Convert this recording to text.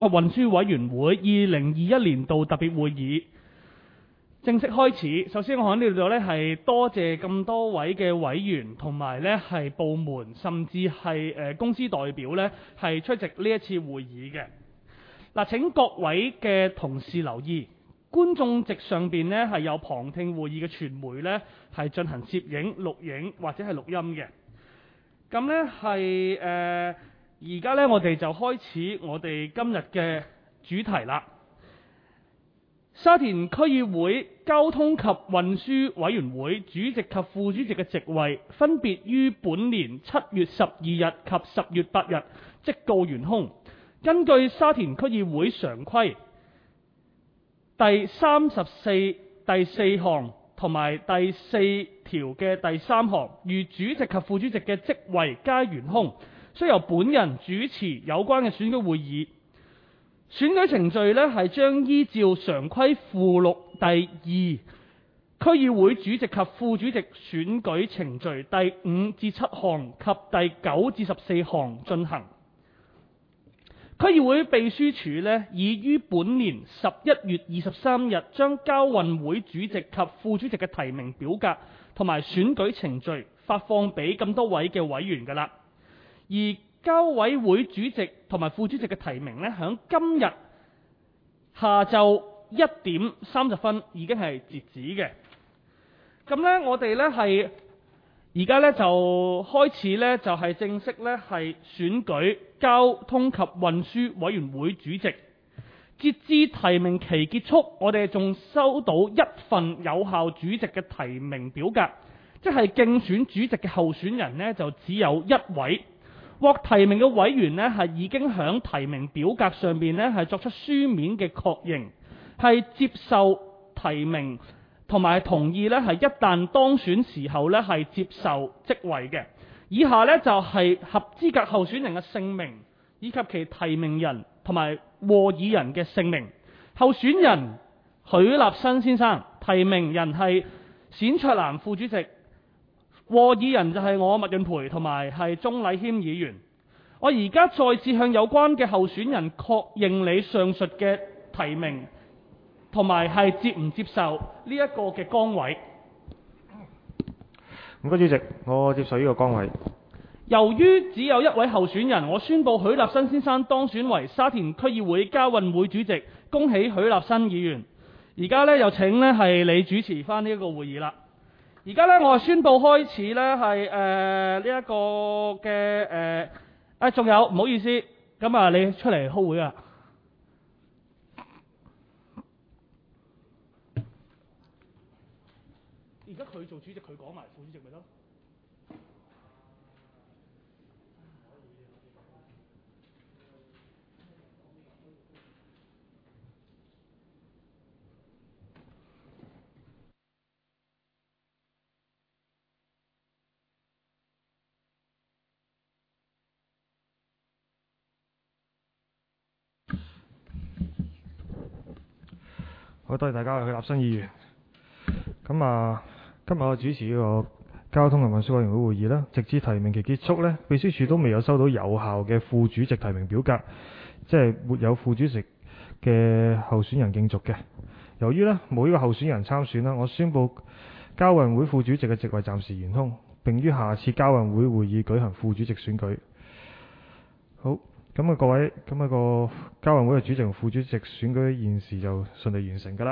運輸委員會2021年度特別會議正式開始。首先我喺呢度咧係多謝咁多位嘅委員同埋咧係部門甚至係公司代表咧係出席呢一次會議嘅。嗱，請各位嘅同事留意，觀眾席上邊咧係有旁聽會議嘅傳媒咧係進行攝影、錄影或者係錄音嘅。咁咧係而家咧我哋就開始我哋今日嘅主題啦。沙田區議會交通及運輸委員會主席及副主席嘅席位分別於本年7月12日及10月8日即告懸空。根據沙田區議會常規第34第4項同埋第4條嘅第3項，如主席及副主席嘅職位皆懸空，需由本人主持有關嘅選舉會議。選舉程序呢係將依照常規附錄第2區議會主席及副主席選舉程序第5至7項及第9至14項進行。區議會秘書處呢已於本年11月23日將交運會主席及副主席嘅提名表格同埋選舉程序發放俾咁多位嘅委員㗎啦。而交委會主席同埋副主席嘅提名呢，響今日下晝1點30分已經係截止嘅。咁呢，我哋呢係而家呢就開始呢，就係正式呢係選舉交通及運輸委員會主席。截至提名期結束，我哋仲收到一份有效主席嘅提名表格，即係競選主席嘅候選人呢，就只有一位。獲提名嘅委員呢，係已經響提名表格上邊呢係作出書面嘅確認，係接受提名同埋同意呢係一旦當選時候呢係接受職位嘅。以下呢就係合資格候選人嘅姓名以及其提名人同埋和議人嘅姓名。候選人許立新先生，提名人係冼卓蘭副主席。和議人就係我麥潤培同埋係鍾禮謙議員。我而家再次向有關嘅候選人確認你上述嘅提名，同埋係接唔接受呢一個嘅崗位。 唔該，主席，我接受呢個崗位。 由於只有一位候選人，我宣布許立新先生當選為沙田區議會交運會主席。恭喜許立新議員。而家呢，又請呢係你主持翻呢一個會議啦。而家咧，我宣布開始咧，係呢一個嘅仲有唔好意思，咁啊，你出嚟開會啊！而家佢做主席，佢講埋副主席咪得？ 好，多謝大家許立新議員。咁啊，今日我主持呢個交通及運輸委員會會議啦，直至提名期結束呢，秘書處都未有收到有效嘅副主席提名表格，即係沒有副主席嘅候選人競逐嘅。由於呢冇呢個候選人參選啦，我宣布交運會副主席嘅席位暫時懸空，並於下次交運會會議舉行副主席選舉。好。咁啊，各位，咁啊個交運會嘅主席同副主席選舉現時就順利完成㗎啦。